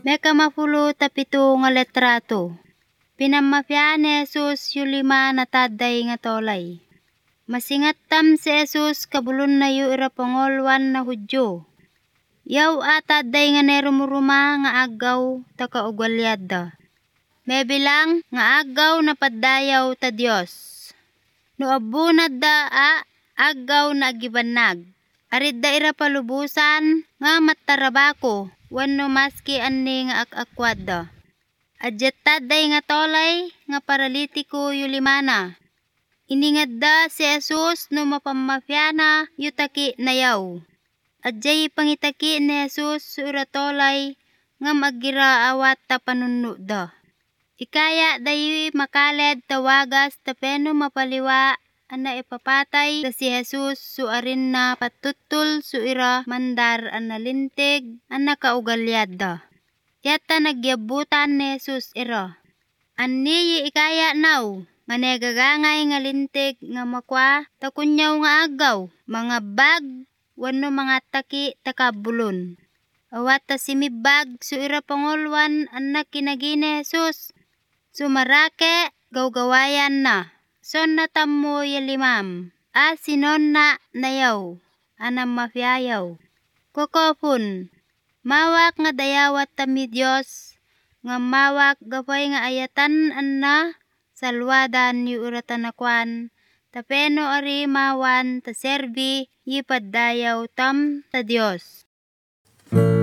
Meka mapulo tapito nga letrato. Pinamafya ni Jesus yu 5 na taday nga tolay. Masingatam si Jesus kabulon na yu ira pangolwan na Hudyo. Yaw taday nga nerumuruma nga agaw ta kaugwalyada. May bilang nga agaw na padayaw ta Dios. No abunad da agaw na agibanag. Arid da ira palubusan nga matarabako. Wano maski ani nga akakwada. Adjat taday nga tolay nga paralitiko yu 5 na. Iningad da si Jesus no mapamafyana yu taki na yaw. Adjay pangitaki ni Jesus sura tolay nga magira awat ta panunno da. Ikaya dayoy makaled tawagas tapeno mapaliwa ana ipapatay sa si Jesus su arin na patutul su ira mandar ana lintig ana kaugalyada. Yata nagyabutan ni Jesus ira. Ani ikaya naw nga negagangay nga lintig nga makwa takunyaw nga agaw mga bag wano mga taki takabulon. Awat ta simibag su ira pangolwan anak kinagine Jesus. Sumarake gawgawayan na. Son na tamo yalimam. Sinon na nayaw. Anam mafyayaw. Kokopun. Mawak nga dayawat tami Diyos. Nga mawak gapay nga ayatan anna. Salwadan yu uratanakwan. Tapeno ari mawan ta serbi. Yipadayaw tam ta Diyos.